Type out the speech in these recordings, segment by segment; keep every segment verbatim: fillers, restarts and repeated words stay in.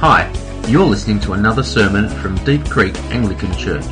Hi, you're listening to another sermon from Deep Creek Anglican Church.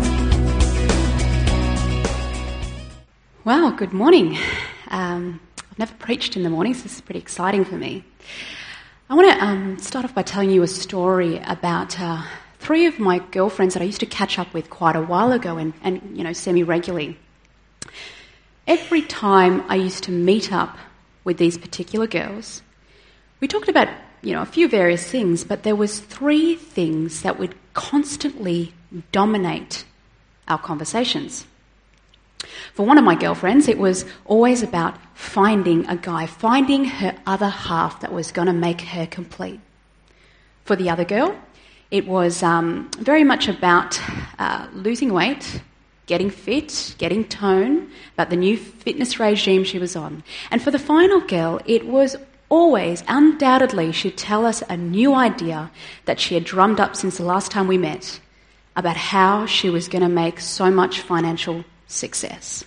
Well, good morning. Um, I've never preached in the morning, so this is pretty exciting for me. I want to um, start off by telling you a story about uh, three of my girlfriends that I used to catch up with quite a while ago and, and you know, semi-regularly. Every time I used to meet up with these particular girls, we talked about you know, a few various things, but there was three things that would constantly dominate our conversations. For one of my girlfriends, it was always about finding a guy, finding her other half that was going to make her complete. For the other girl, it was um, very much about uh, losing weight, getting fit, getting tone, about the new fitness regime she was on. And for the final girl, it was always, undoubtedly, she'd tell us a new idea that she had drummed up since the last time we met about how she was going to make so much financial success.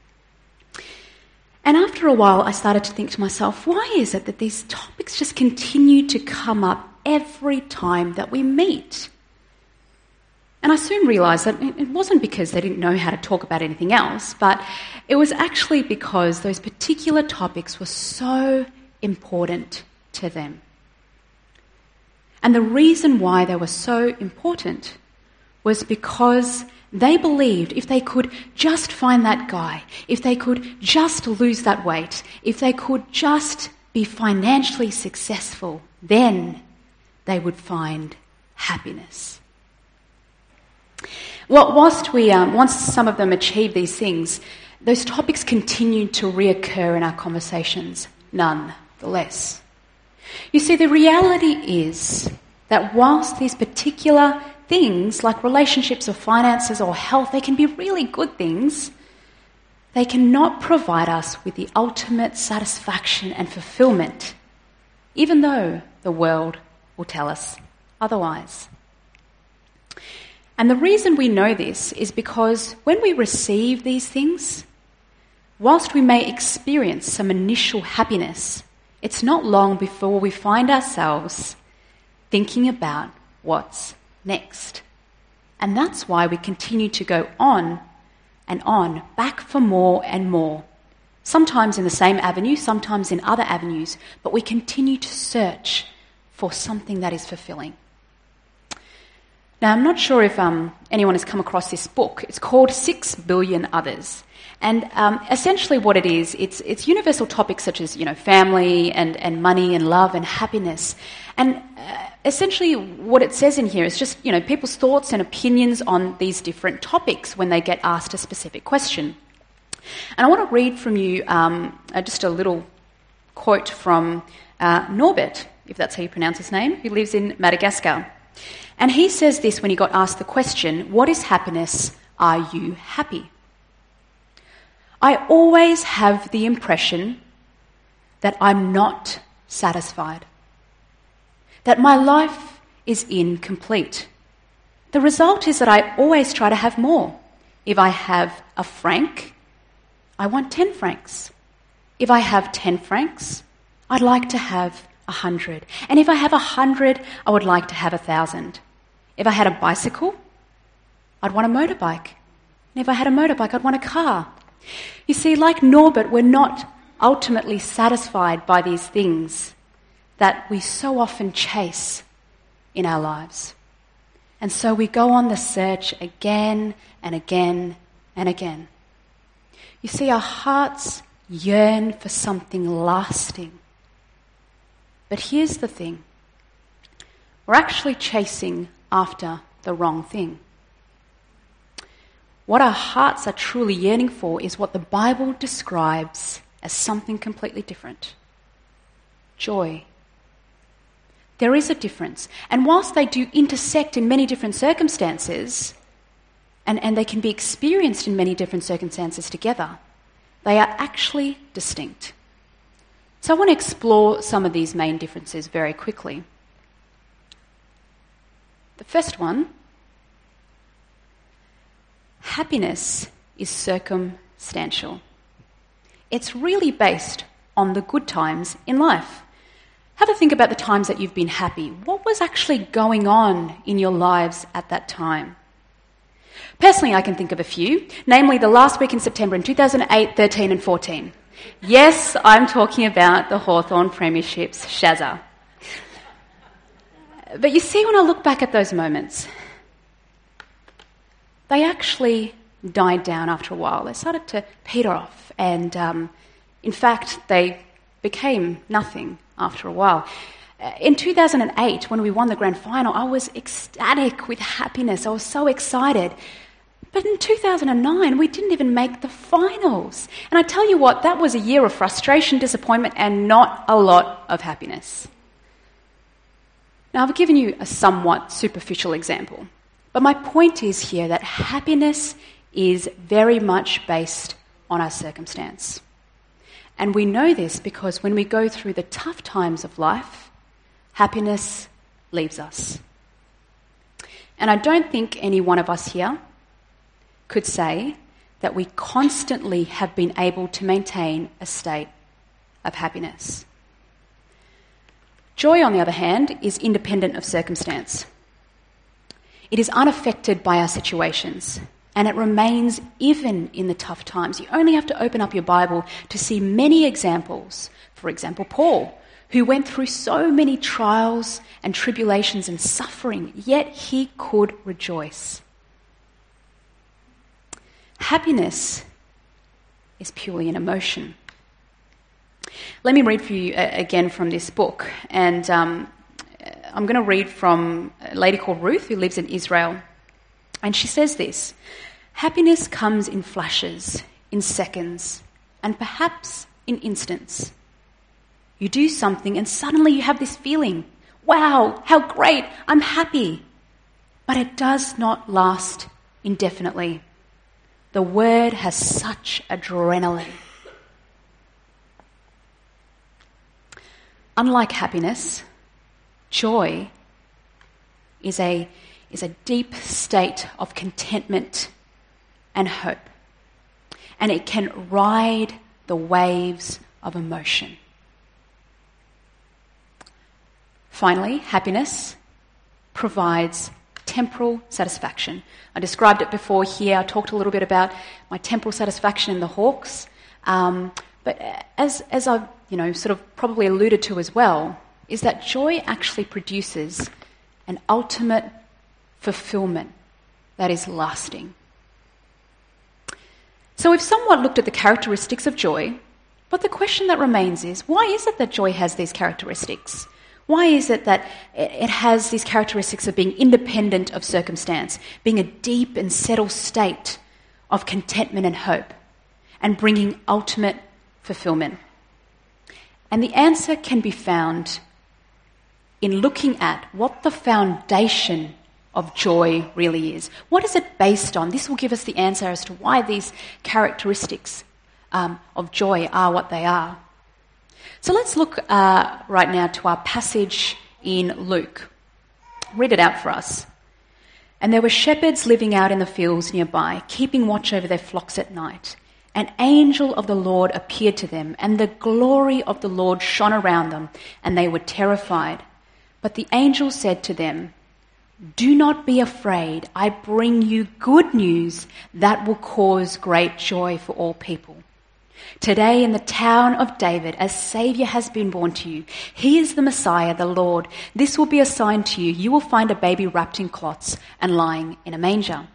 And after a while, I started to think to myself, why is it that these topics just continue to come up every time that we meet? And I soon realised that it wasn't because they didn't know how to talk about anything else, but it was actually because those particular topics were so important to them. And the reason why they were so important was because they believed if they could just find that guy, if they could just lose that weight, if they could just be financially successful, then they would find happiness. Well, whilst we, um, once some of them achieved these things, those topics continued to reoccur in our conversations, none the less. You see, the reality is that whilst these particular things, like relationships or finances or health, they can be really good things, they cannot provide us with the ultimate satisfaction and fulfillment, even though the world will tell us otherwise. And the reason we know this is because when we receive these things, whilst we may experience some initial happiness, it's not long before we find ourselves thinking about what's next. And that's why we continue to go on and on, back for more and more. Sometimes in the same avenue, sometimes in other avenues, but we continue to search for something that is fulfilling. Now, I'm not sure if um, anyone has come across this book. It's called Six Billion Others. And um, essentially what it is, it's it's universal topics such as, you know, family and, and money and love and happiness. And uh, essentially what it says in here is just, you know, people's thoughts and opinions on these different topics when they get asked a specific question. And I want to read from you um, uh, just a little quote from uh, Norbert, if that's how you pronounce his name, who lives in Madagascar. And he says this when he got asked the question, what is happiness? Are you happy? I always have the impression that I'm not satisfied, that my life is incomplete. The result is that I always try to have more. If I have a franc, I want ten francs. If I have ten francs, I'd like to have a hundred. And if I have a hundred, I would like to have a thousand. If I had a bicycle, I'd want a motorbike. And if I had a motorbike, I'd want a car. You see, like Norbert, we're not ultimately satisfied by these things that we so often chase in our lives. And so we go on the search again and again and again. You see, our hearts yearn for something lasting. But here's the thing. We're actually chasing after the wrong thing. What our hearts are truly yearning for is what the Bible describes as something completely different. Joy. There is a difference. And whilst they do intersect in many different circumstances, and, and they can be experienced in many different circumstances together, they are actually distinct. So I want to explore some of these main differences very quickly. The first one, happiness is circumstantial. It's really based on the good times in life. Have a think about the times that you've been happy. What was actually going on in your lives at that time? Personally, I can think of a few, namely the last week in September in two thousand eight, thirteen and fourteen. Yes, I'm talking about the Hawthorn Premierships, Shazza. But you see, when I look back at those moments, they actually died down after a while. They started to peter off, and um, in fact, they became nothing after a while. In two thousand eight, when we won the grand final, I was ecstatic with happiness. I was so excited. But in two thousand nine, we didn't even make the finals. And I tell you what, that was a year of frustration, disappointment, and not a lot of happiness. Now, I've given you a somewhat superficial example, but my point is here that happiness is very much based on our circumstance. And we know this because when we go through the tough times of life, happiness leaves us. And I don't think any one of us here could say that we constantly have been able to maintain a state of happiness. Joy, on the other hand, is independent of circumstance. It is unaffected by our situations, and it remains even in the tough times. You only have to open up your Bible to see many examples. For example, Paul, who went through so many trials and tribulations and suffering, yet he could rejoice. Happiness is purely an emotion. Let me read for you uh, again from this book. And um, I'm going to read from a lady called Ruth who lives in Israel. And she says this: happiness comes in flashes, in seconds, and perhaps in instants. You do something and suddenly you have this feeling, wow, how great, I'm happy. But it does not last indefinitely. The word has such adrenaline. Unlike happiness, joy is a, is a deep state of contentment and hope. And it can ride the waves of emotion. Finally, happiness provides temporal satisfaction. I described it before here. I talked a little bit about my temporal satisfaction in the Hawks. Um, but as, as I've you know, sort of probably alluded to as well, is that joy actually produces an ultimate fulfillment that is lasting. So we've somewhat looked at the characteristics of joy, but the question that remains is, why is it that joy has these characteristics? Why is it that it has these characteristics of being independent of circumstance, being a deep and settled state of contentment and hope, and bringing ultimate fulfillment? And the answer can be found in looking at what the foundation of joy really is. What is it based on? This will give us the answer as to why these characteristics um, of joy are what they are. So let's look uh, right now to our passage in Luke. Read it out for us. And there were shepherds living out in the fields nearby, keeping watch over their flocks at night. An angel of the Lord appeared to them, and the glory of the Lord shone around them, and they were terrified. But the angel said to them, "Do not be afraid. I bring you good news that will cause great joy for all people. Today in the town of David, a Saviour has been born to you. He is the Messiah, the Lord. This will be a sign to you. You will find a baby wrapped in cloths and lying in a manger."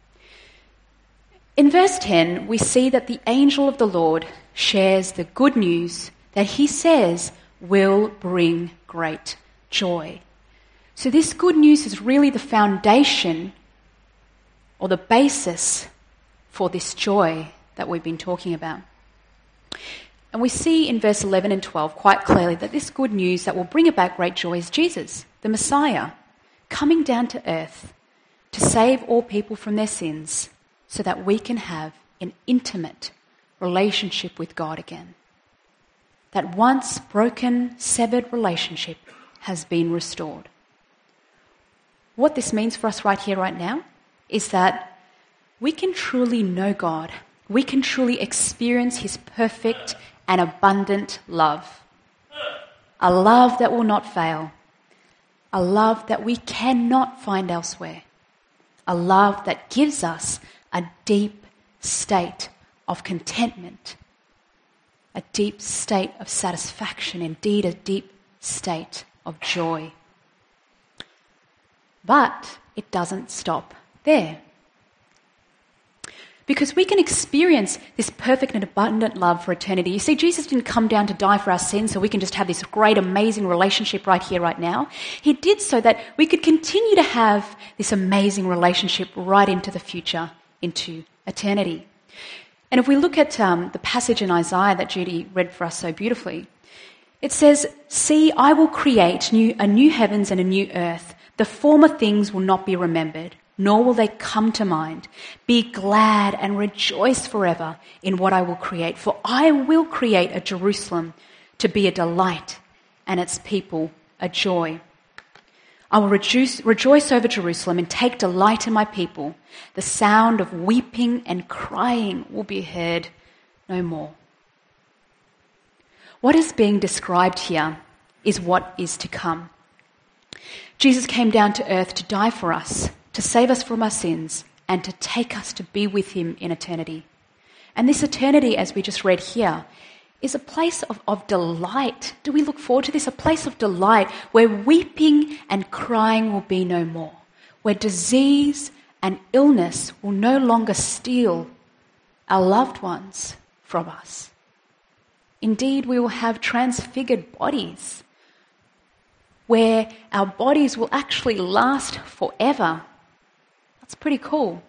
In verse ten, we see that the angel of the Lord shares the good news that he says will bring great joy. So this good news is really the foundation or the basis for this joy that we've been talking about. And we see in verse eleven and twelve quite clearly that this good news that will bring about great joy is Jesus, the Messiah, coming down to earth to save all people from their sins so that we can have an intimate relationship with God again. That once broken, severed relationship has been restored. What this means for us right here, right now, is that we can truly know God. We can truly experience his perfect and abundant love. a love that will not fail, a love that we cannot find elsewhere, a love that gives us a deep state of contentment, a deep state of satisfaction, indeed a deep state of joy. But it doesn't stop there. Because we can experience this perfect and abundant love for eternity. You see, Jesus didn't come down to die for our sins so we can just have this great, amazing relationship right here, right now. He did so that we could continue to have this amazing relationship right into the future, into eternity. And if we look at um, the passage in Isaiah that Judy read for us so beautifully, it says, "See, I will create new, a new heavens and a new earth. The former things will not be remembered, nor will they come to mind. Be glad and rejoice forever in what I will create, for I will create a Jerusalem to be a delight and its people a joy. I will rejoice, rejoice over Jerusalem and take delight in my people. The sound of weeping and crying will be heard no more." What is being described here is what is to come. Jesus came down to earth to die for us, to save us from our sins, and to take us to be with him in eternity. And this eternity, as we just read here, is a place of, of delight. Do we look forward to this? A place of delight where weeping and crying will be no more, where disease and illness will no longer steal our loved ones from us. Indeed, we will have transfigured bodies where our bodies will actually last forever. That's pretty cool.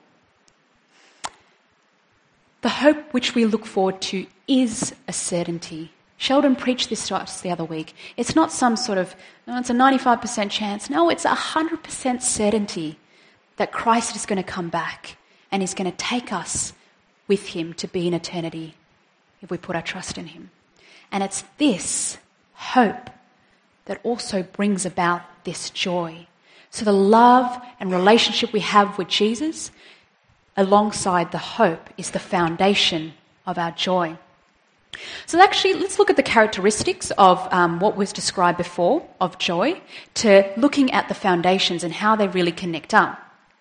The hope which we look forward to is a certainty. Sheldon preached this to us the other week. It's not some sort of, no, it's a ninety-five percent chance. No, it's a one hundred percent certainty that Christ is going to come back and he's going to take us with him to be in eternity if we put our trust in him. And it's this hope that also brings about this joy. So the love and relationship we have with Jesus, alongside the hope, is the foundation of our joy. So actually, let's look at the characteristics of um, what was described before, of joy, to looking at the foundations and how they really connect up.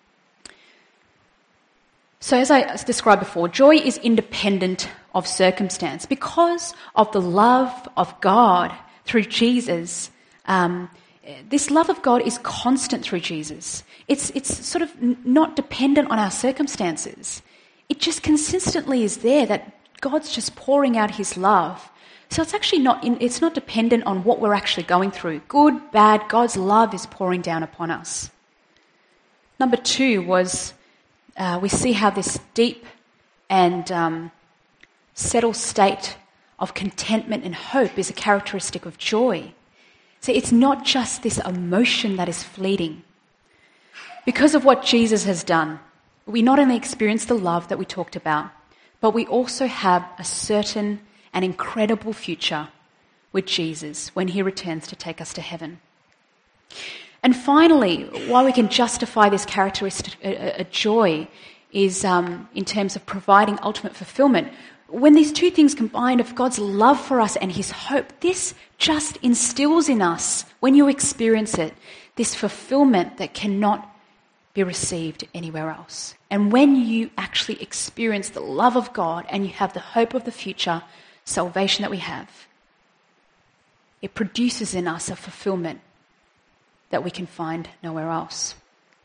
So as I described before, joy is independent of circumstance. Because of the love of God through Jesus, um, this love of God is constant through Jesus. It's, it's sort of not dependent on our circumstances. It just consistently is there, that God's just pouring out his love. So it's actually not, in, it's not dependent on what we're actually going through. Good, bad, God's love is pouring down upon us. Number two was, uh, we see how this deep and um, settled state of contentment and hope is a characteristic of joy. So it's not just this emotion that is fleeting. Because of what Jesus has done, we not only experience the love that we talked about, but we also have a certain and incredible future with Jesus when he returns to take us to heaven. And finally, why we can justify this characteristic, a, a joy, is um, in terms of providing ultimate fulfillment. When these two things combine of God's love for us and his hope, this just instills in us, when you experience it, this fulfillment that cannot be received anywhere else. And when you actually experience the love of God and you have the hope of the future salvation that we have, it produces in us a fulfillment that we can find nowhere else.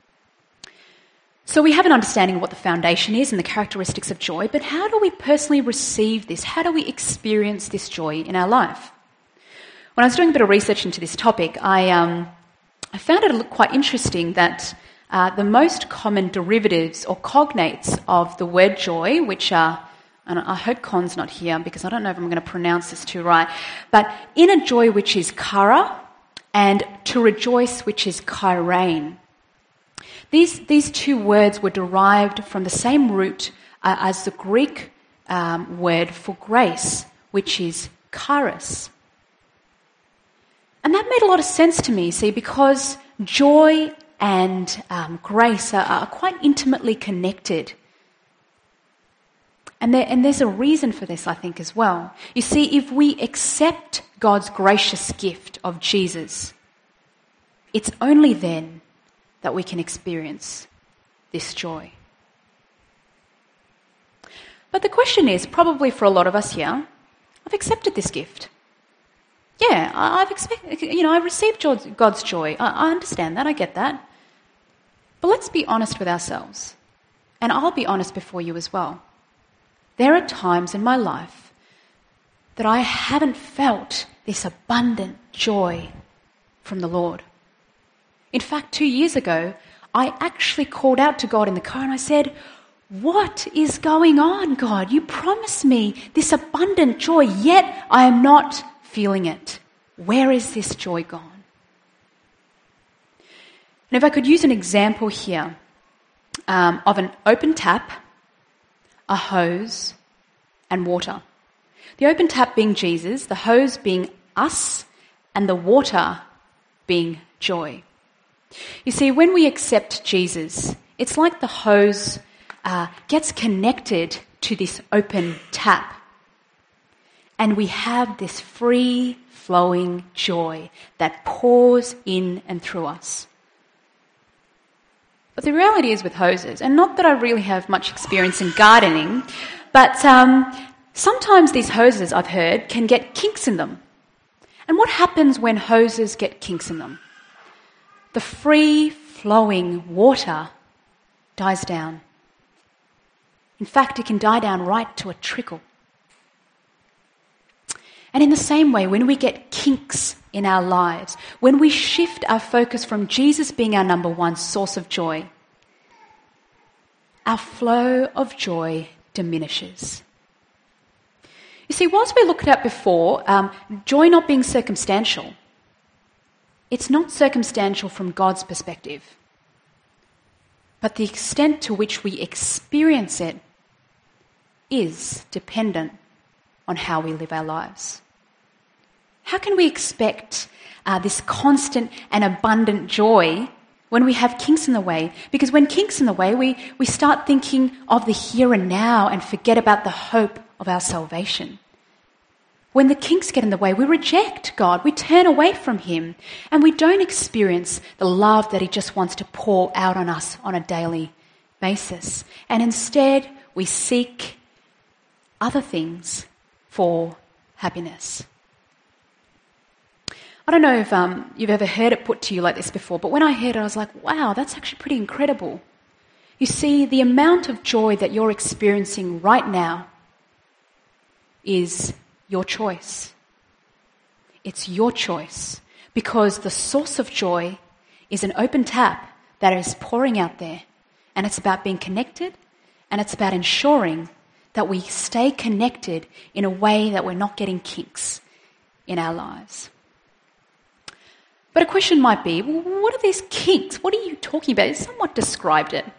So we have an understanding of what the foundation is and the characteristics of joy, but how do we personally receive this? How do we experience this joy in our life? When I was doing a bit of research into this topic, I, um, I found it quite interesting that uh, the most common derivatives or cognates of the word joy, which are, and I hope Con's not here because I don't know if I'm going to pronounce this too right, but inner joy, which is kara, and to rejoice, which is kairain. These, these two words were derived from the same root uh, as the Greek um, word for grace, which is charis. And that made a lot of sense to me, see, because joy and um, grace are, are quite intimately connected. And, there, and there's a reason for this, I think, as well. You see, if we accept God's gracious gift of Jesus, it's only then that we can experience this joy. But the question is, probably for a lot of us here, I've accepted this gift. Yeah, I've expect, you know, I received God's joy. I understand that, I get that. But let's be honest with ourselves. And I'll be honest before you as well. There are times in my life that I haven't felt this abundant joy from the Lord. In fact, two years ago, I actually called out to God in the car and I said, "What is going on, God? You promised me this abundant joy, yet I am not feeling it. Where is this joy gone?" And if I could use an example here um, of an open tap, a hose, and water. The open tap being Jesus, the hose being us, and the water being joy. You see, when we accept Jesus, it's like the hose uh, gets connected to this open tap. And we have this free flowing joy that pours in and through us. But the reality is with hoses, and not that I really have much experience in gardening, but um, sometimes these hoses, I've heard, can get kinks in them. And what happens when hoses get kinks in them? The free flowing water dies down. In fact, it can die down right to a trickle. And in the same way, when we get kinks in our lives, when we shift our focus from Jesus being our number one source of joy, our flow of joy diminishes. You see, whilst we looked at before, um, joy not being circumstantial, it's not circumstantial from God's perspective, but the extent to which we experience it is dependent on how we live our lives. How can we expect uh, this constant and abundant joy when we have kinks in the way? Because when kinks in the way, we, we start thinking of the here and now and forget about the hope of our salvation. When the kinks get in the way, we reject God, we turn away from Him, and we don't experience the love that He just wants to pour out on us on a daily basis. And instead, we seek other things for happiness. I don't know if um, you've ever heard it put to you like this before, but when I heard it, I was like, wow, that's actually pretty incredible. You see, the amount of joy that you're experiencing right now is your choice. It's your choice, because the source of joy is an open tap that is pouring out there, and it's about being connected, and it's about ensuring that we stay connected in a way that we're not getting kinks in our lives. But a question might be, well, what are these kinks? What are you talking about? You somewhat described it.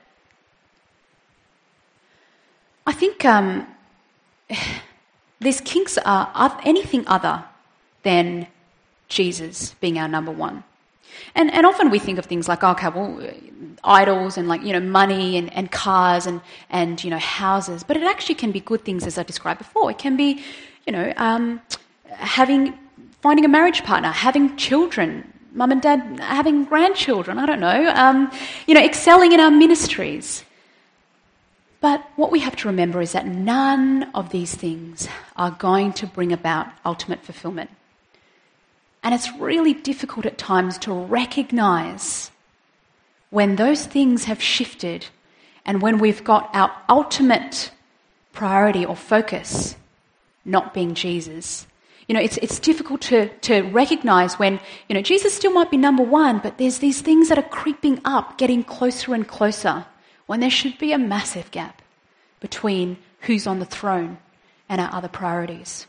I think um, these kinks are anything other than Jesus being our number one. And and often we think of things like, okay, well, idols and like, you know, money and, and cars and, and, you know, houses. But it actually can be good things, as I described before. It can be, you know, um, having, finding a marriage partner, having children, mum and dad having grandchildren, I don't know, um, you know, excelling in our ministries. But what we have to remember is that none of these things are going to bring about ultimate fulfillment. And it's really difficult at times to recognize when those things have shifted and when we've got our ultimate priority or focus not being Jesus. You know, it's it's difficult to, to recognize when, you know, Jesus still might be number one, but there's these things that are creeping up, getting closer and closer, when there should be a massive gap between who's on the throne and our other priorities.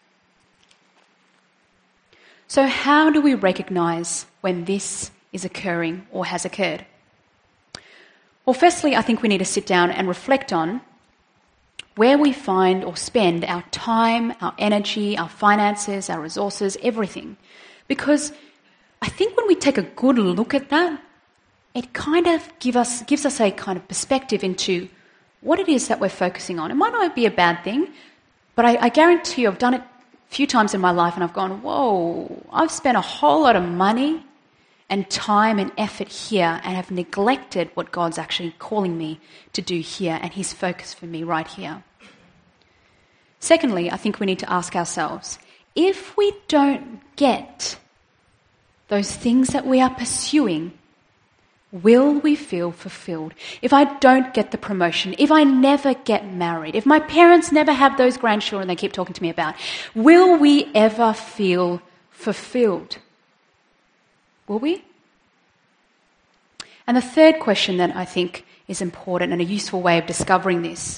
So how do we recognize when this is occurring or has occurred? Well, firstly, I think we need to sit down and reflect on where we find or spend our time, our energy, our finances, our resources, everything. Because I think when we take a good look at that, it kind of give us, gives us a kind of perspective into what it is that we're focusing on. It might not be a bad thing, but I, I guarantee you I've done it a few times in my life and I've gone, whoa, I've spent a whole lot of money and time and effort here and have neglected what God's actually calling me to do here and his focus for me right here. Secondly, I think we need to ask ourselves, if we don't get those things that we are pursuing, will we feel fulfilled? If I don't get the promotion, if I never get married, if my parents never have those grandchildren they keep talking to me about, will we ever feel fulfilled? Will we? And the third question that I think is important and a useful way of discovering this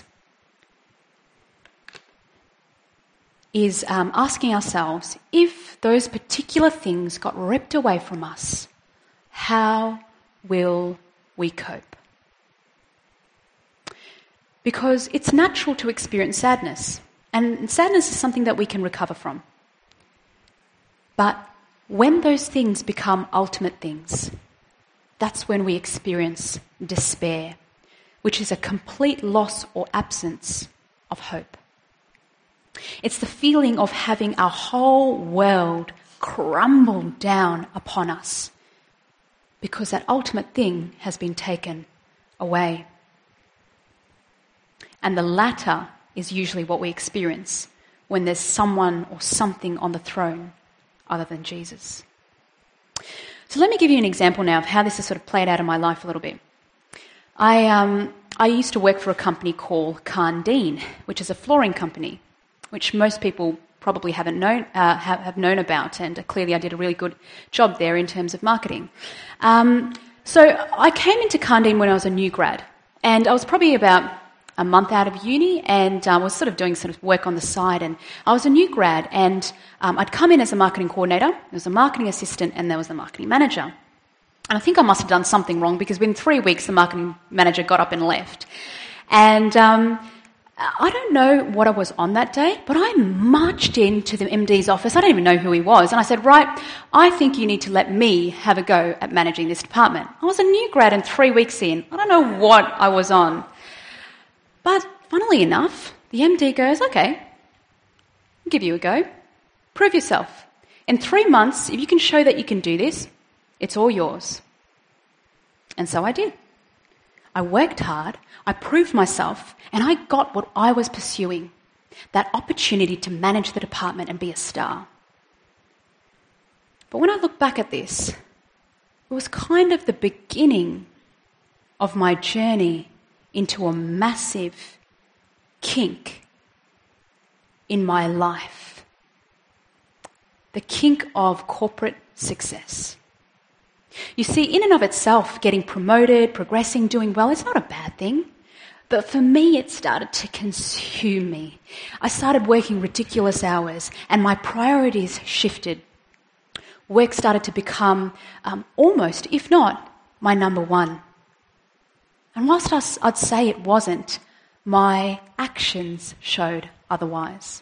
is um, asking ourselves, if those particular things got ripped away from us, how will we cope? Because it's natural to experience sadness, and sadness is something that we can recover from. But when those things become ultimate things, that's when we experience despair, which is a complete loss or absence of hope. It's the feeling of having our whole world crumble down upon us because that ultimate thing has been taken away. And the latter is usually what we experience when there's someone or something on the throne other than Jesus. So let me give you an example now of how this has sort of played out in my life a little bit. I um, I used to work for a company called Kandeen, which is a flooring company, which most people probably haven't known uh, have, have known about, and uh, clearly I did a really good job there in terms of marketing. Um, so I came into Kandeen when I was a new grad, and I was probably about a month out of uni, and I um, was sort of doing sort of work on the side, and I was a new grad, and um, I'd come in as a marketing coordinator, there was a marketing assistant, and there was the marketing manager. And I think I must have done something wrong, because within three weeks the marketing manager got up and left. And um, I don't know what I was on that day, but I marched into the M D's office. I don't even know who he was. And I said, right, I think you need to let me have a go at managing this department. I was a new grad and three weeks in. I don't know what I was on. But funnily enough, the M D goes, okay, I'll give you a go. Prove yourself. In three months, if you can show that you can do this, it's all yours. And so I did. I worked hard, I proved myself, and I got what I was pursuing, that opportunity to manage the department and be a star. But when I look back at this, it was kind of the beginning of my journey into a massive kink in my life. The kink of corporate success. You see, in and of itself, getting promoted, progressing, doing well, it's not a bad thing. But for me, it started to consume me. I started working ridiculous hours, and my priorities shifted. Work started to become um, almost, if not, my number one. And whilst I'd say it wasn't, my actions showed otherwise.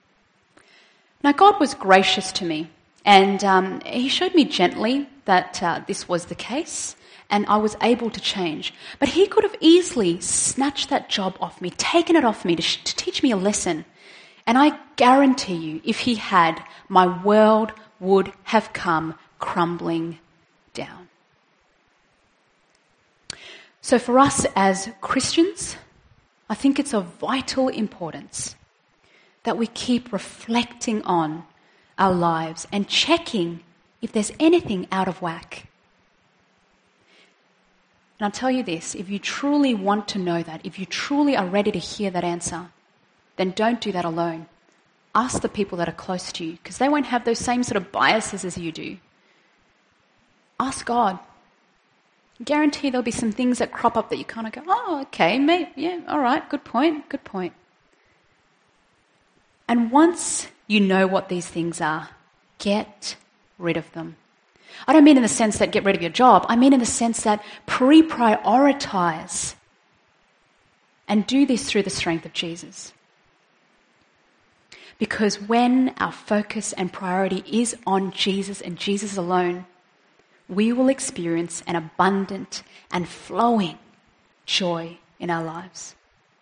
Now, God was gracious to me, and um, he showed me gently that uh, this was the case, and I was able to change. But he could have easily snatched that job off me, taken it off me to, sh- to teach me a lesson. And I guarantee you, if he had, my world would have come crumbling down. So for us as Christians, I think it's of vital importance that we keep reflecting on our lives and checking if there's anything out of whack. And I'll tell you this, if you truly want to know that, if you truly are ready to hear that answer, then don't do that alone. Ask the people that are close to you, because they won't have those same sort of biases as you do. Ask God. Guarantee there'll be some things that crop up that you kind of go, oh, okay, mate, yeah, all right, good point, good point. And once you know what these things are, get rid of them. I don't mean in the sense that get rid of your job. I mean in the sense that pre-prioritize and do this through the strength of Jesus. Because when our focus and priority is on Jesus and Jesus alone, we will experience an abundant and flowing joy in our lives.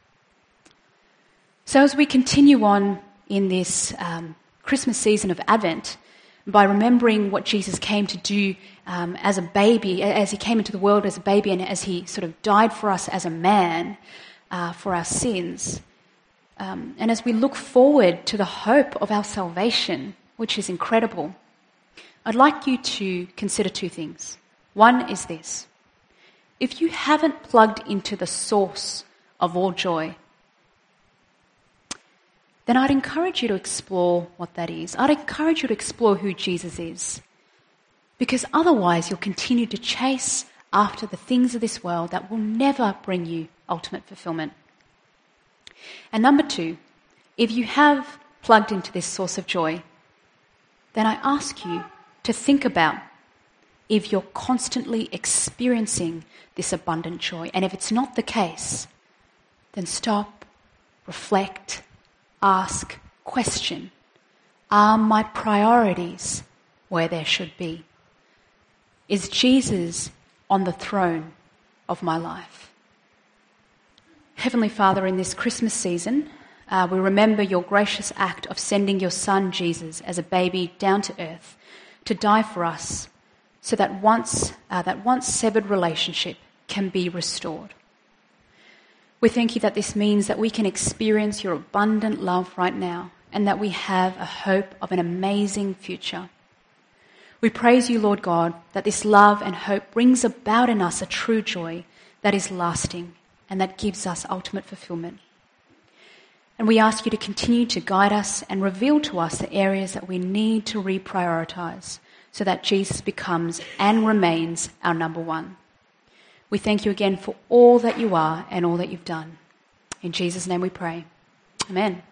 So as we continue on in this um, Christmas season of Advent, by remembering what Jesus came to do um, as a baby, as he came into the world as a baby and as he sort of died for us as a man uh, for our sins, um, and as we look forward to the hope of our salvation, which is incredible, I'd like you to consider two things. One is this: if you haven't plugged into the source of all joy, then I'd encourage you to explore what that is. I'd encourage you to explore who Jesus is. Because otherwise you'll continue to chase after the things of this world that will never bring you ultimate fulfillment. And number two, if you have plugged into this source of joy, then I ask you to think about if you're constantly experiencing this abundant joy. And if it's not the case, then stop, reflect, ask, question, are my priorities where they should be? Is Jesus on the throne of my life? Heavenly Father, in this Christmas season, uh, we remember your gracious act of sending your son Jesus as a baby down to earth to die for us so that once uh, that once severed relationship can be restored. We thank you that this means that we can experience your abundant love right now and that we have a hope of an amazing future. We praise you, Lord God, that this love and hope brings about in us a true joy that is lasting and that gives us ultimate fulfillment. And we ask you to continue to guide us and reveal to us the areas that we need to reprioritize so that Jesus becomes and remains our number one. We thank you again for all that you are and all that you've done. In Jesus' name we pray. Amen.